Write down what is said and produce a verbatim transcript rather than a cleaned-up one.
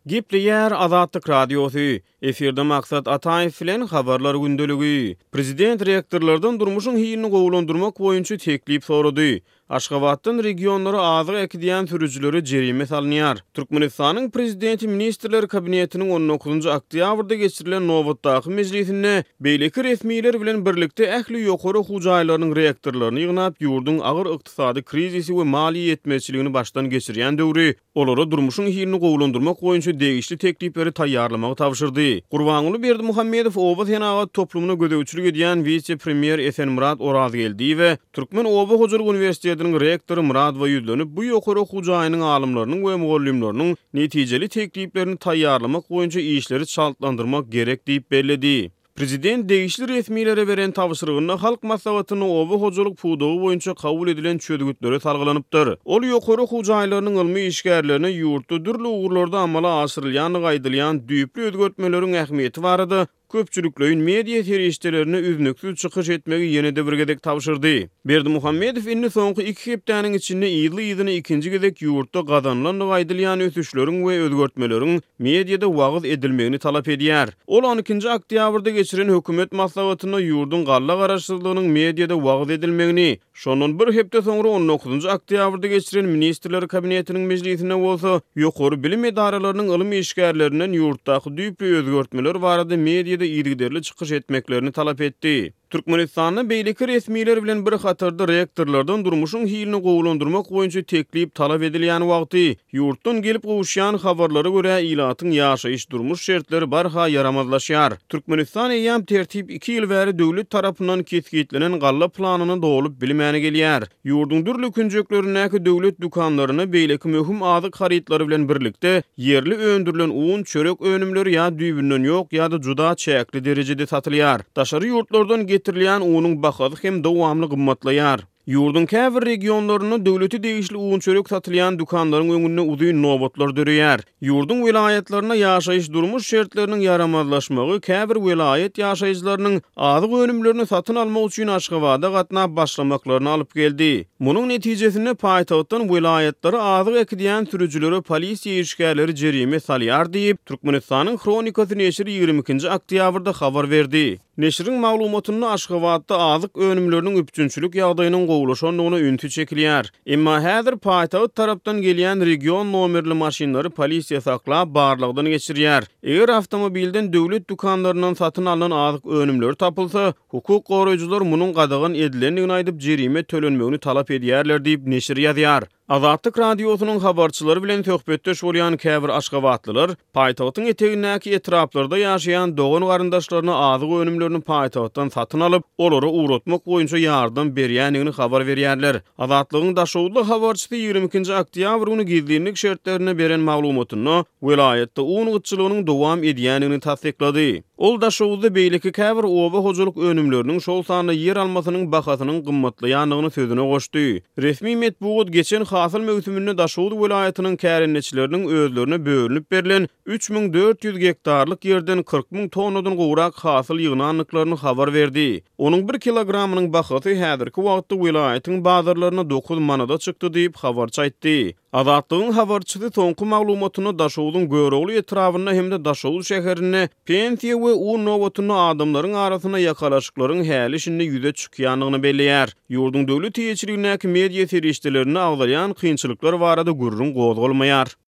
Gipleyer Azatlyk Radiosu. Eferde maksat Ataýew bilen habarlar gündöligi. Prezident rektorlardan durmuşyň hiyini gowlandyrmak boýunça teklip sorady. Aşgabatdan regionlara azyk ekdiýän sürüjilere jerime salynýar. Türkmenistanyň prezidenti ministrler kabinetiniň on dokuzunçy oktýabrda geçirilen nowatdaky mejlisinde beýleki resmiler bilen birlikde ähli ýokary hujaýlarynyň rektorlaryny ýygnap ýurdun agyr ykdysady krizisi we mali ýetmezçiligini başdan geçirýän döwri olara durmuşyň hiyini gowlandyrmak boýunça degişli teklipleri taýýarlamagy tapşyrdy. Gurbanuly Berdimuhammedow Oba Senagat toplumuna gödäwçilik edýän vice-premier Esenmurad Oraz geldi we Türkmen Oba Hojalyk Üniversitetiniň rektory Murad Waýüdlenip bu ýokary hujaýynyň alymlarynyň we mugallimlarynyň netijeli tekliplerini taýýarlamak boýunça işleri çaltlandyrmak gerek diýip belledi. Prezident degişli resmilere beren tapşyrygyna halk maslahatyny Oba hojalyk pudugy boýunça kabul edilen çödügütlere salgylanypdyr. Ol ýokary hujaýlarynyň ilmi işgärlerini ýurtda dürli ugurlarda amala aşyrylýan gaýdylýan düýpli özgertmeleriň ähmiýeti barady. Köpçülikleýin media terişdelerini üznüksiz çykyş etmegi ýene-de bir gedek tapşyrdy. Berdimuhammedow inni soňky iki hepdeniň içinde ýyly-ýylyny ikinji gedek ýurtda gazanlan gaýdylýan ösüşleriň we özgertmeleriň mediada wagyz edilmegini talap edýär. Ol on ikinji oktýabrda geçiren hökümet maslahatyna ýurdun galla garaşsyzlygynyň mediada wagyz edilmegini, şonun bir hepde soňra on dokuzunçy oktýabrda geçiren ministrler kabinetiniň mejlisine bolsa ýokary bilim edaralarynyň ilmi işgärlerinden ýurtdaky düýpli özgertmeler barada media ýergiderli çykyş etmeklerini talap etdi. Türkmenistanyň beýleki resmiler bilen bir hatarda rektorlardan durmuşyň hiyini gowlandyrmak boýunça teklip talap edilýän wagty ýurtdan gelip gowuşýan habarlara görä ilatyň ýaşaýyş durmuş şertleri barha yaramazlaşýar. Türkmenistan eýam tertip iki ýyl bäri döwlet tarapyndan kesgitlenen galla planyny dolup bilmäne gelýär. Ýurdun dürli künjeklerindäki döwlet dukanlaryny beýleki möhüm azyk harytlary bilen birlikde yerli öndürilen un, çörek önümleri ýa düýbünden ýok ýa-da juda çäkli derejede satylýar. Daşary ýurtlardan getirilýän unyň bahasy hem dowamly gymmatlaýar. Ýurdun käbir regionlaryny döwleti degişli un çörek satylýan dukanlaryň öňünde uzy nowatlar döreýär. Ýurdun vilayetlerine ýaşaýyş durmuş şertleriniň yaramazlaşmagy käbir vilayet ýaşaýjylarynyň azyk önümlerini satyn almak üçin Aşgabada gatnap başlamaklaryny alyp geldi. Munyň netijesinde paýtagtdan vilayetlere azyk ekdiýän sürüjilere polisiýa işgärleri jerime salýar diýip Türkmenistanyň Kronikasy neşri ýygrimi ikinji oktýabrda habar berdi. Neşriň maglumatyny Aşgabatda azyk önümleriniň üpçünçilik ýagdaýynyň gowulaşandygyna üntü çekilýär. Emma häzir paýtagat tarapdan gelýän region nomerli maşinlary polisiýa saklap barlygdan geçirýär. Eger awtomobilden döwlet dukanlaryndan satyn alynan azyk önümler tapylsa, hukuk goraýjylar munyň gadagyn edilendigini aýdyp jerime tölenmegini talap edýärler diýip neşir ýazýar. Azatlyk Radiosynyň habarçylary bilen töhbetdeş bolýan käbir Aşgabatlylar paýtagtyň etegindäki etraplarda ýaşaýan dogan garyndaşlaryna azyk önümlerini paýtagtdan satyn alyp, olary uğratmak boýunça ýardam berýändigini habar berýärler. Azatlygyň daşowly habarçysy ýygrimi ikinji oktýabr güni gizlilik şertlerine beren maglumatyny vilayetde un gytçylygynyň dowam edýändigini tasdiklady. Ol daşowly beýleki käbir Oba hojalyk önümleriniň şol sany ýer almasynyň bahasynyň gymmatlaýandygyny sözüne goşdy. Resmi metbuat geçen hasyl mewsüminde daşowly vilayatynyň kärinneçileriniň özlerine bölünip berilen üç miň dört ýüz hektarlyk ýerden kırk miň tonnadan gowrak hasyl ýygnanlyklaryny habar berdi. Onuň bir kilogramynyň bahasy häzirki wagtda vilayatyň bazarlaryna dokuz manada çykdy diýip habarçy aýtdy. Azatlygyň habarçysy soňky maglumatyny daşowlyň görogly etrawyna hemde daşowly şäherine pensiýa we un nowatyny adamlaryň arasyna ýakalaşyklaryň häli şinde ýüze çykýandygyny belleýär. Ýurdun döwlet ýetirligindäki media serişdelerini agdalýan kynçylyklar barada gurrun gozgalmaýar.